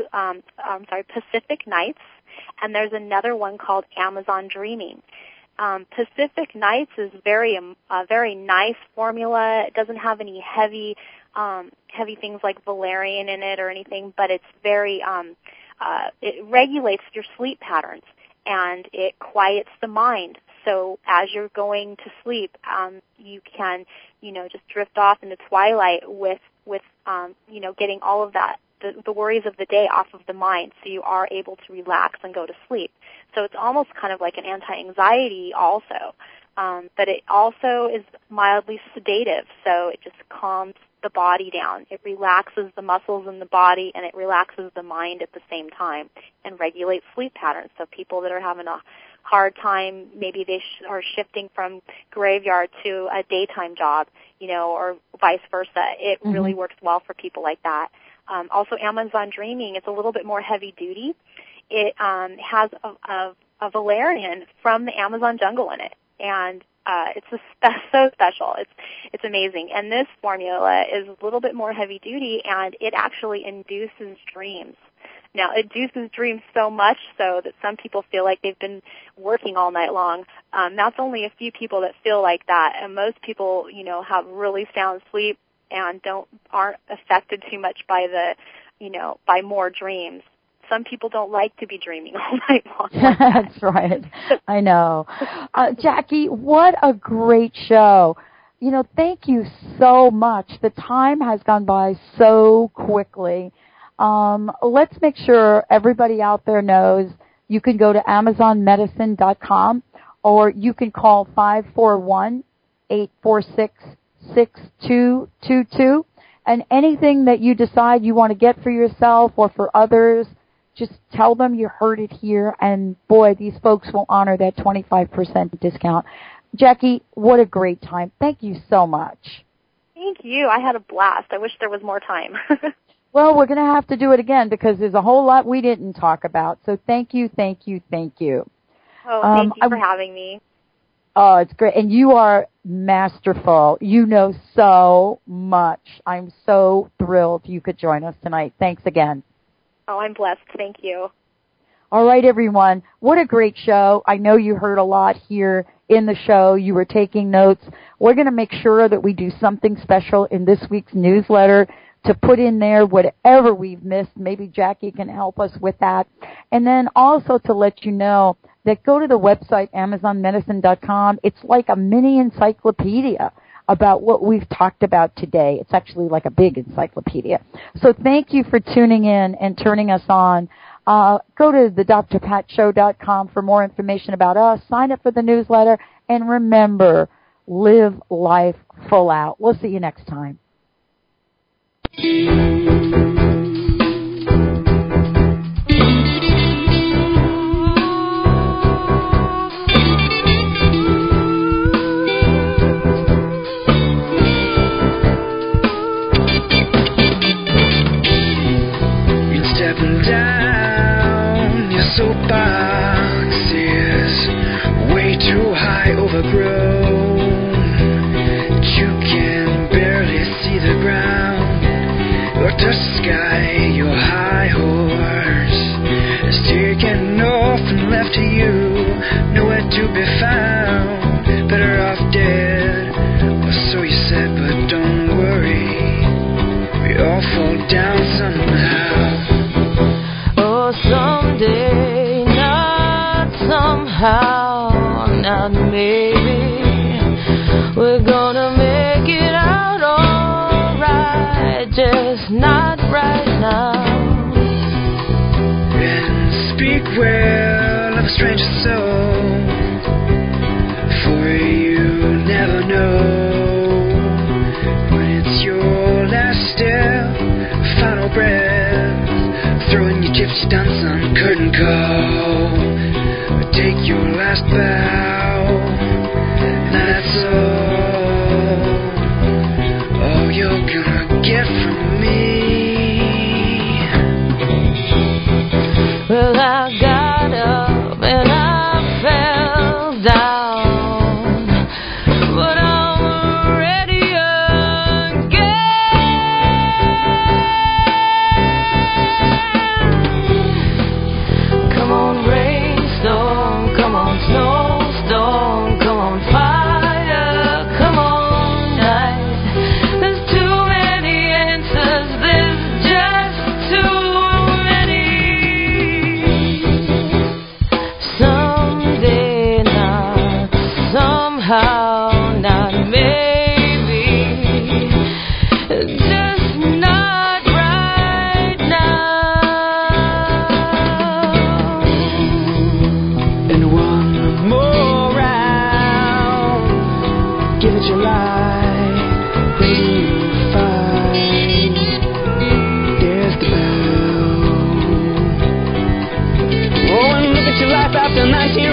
Pacific Nights, and there's another one called Amazon Dreaming. Pacific Nights is a very nice formula. It doesn't have any heavy things like valerian in it or anything, but it's very it regulates your sleep patterns and it quiets the mind. So as you're going to sleep, you can, just drift off into twilight with getting all of that, the worries of the day off of the mind, so you are able to relax and go to sleep. So it's almost kind of like an anti-anxiety also. But it also is mildly sedative, so it just calms the body down. It relaxes the muscles in the body, and it relaxes the mind at the same time and regulates sleep patterns. So people that are having a hard time, maybe they are shifting from graveyard to a daytime job, or vice versa. It really works well for people like that. Also, Amazon Dreaming is a little bit more heavy duty. It has a valerian from the Amazon jungle in it, and it's so special. It's amazing. And this formula is a little bit more heavy duty, and it actually induces dreams. Now, it induces dreams so much so that some people feel like they've been working all night long. That's only a few people that feel like that, and most people, have really sound sleep and aren't affected too much by by more dreams. Some people don't like to be dreaming all night long. That's right. I know. Jackie, what a great show. Thank you so much. The time has gone by so quickly. Let's make sure everybody out there knows you can go to AmazonMedicine.com, or you can call 541-846-6222. And anything that you decide you want to get for yourself or for others, just tell them you heard it here, and boy, these folks will honor that 25% discount. Jackie, what a great time. Thank you so much. Thank you. I had a blast. I wish there was more time. Well, we're going to have to do it again because there's a whole lot we didn't talk about. So thank you. Oh, thank you for having me. Oh, it's great. And you are masterful. You know so much. I'm so thrilled you could join us tonight. Thanks again. Oh, I'm blessed. Thank you. All right, everyone. What a great show. I know you heard a lot here in the show. You were taking notes. We're going to make sure that we do something special in this week's newsletter to put in there whatever we've missed. Maybe Jackie can help us with that. And then also to let you know that go to the website, AmazonMedicine.com. It's like a mini encyclopedia about what we've talked about today. It's actually like a big encyclopedia. So thank you for tuning in and turning us on. Go to thedrpatshow.com for more information about us. Sign up for the newsletter. And remember, live life full out. We'll see you next time. Stepping down your soapbox is way somehow, not maybe, we're gonna make it out alright, just not right now. And speak well of a stranger soul, for you never know when it's your last step, final breath, throwing your chips, you done some curtain call, take your last bow, and that's all you're gonna get from me. Well, I got up and I fell down, but I'm ready again. Come on, rainstorm, come on, snowstorm, come on, fire, come on, night. There's too many answers, there's just too many. Someday, not somehow, not maybe, just not right now. And one more round, give it your life, then you'll find there's the bell. Oh, and look at your life after 19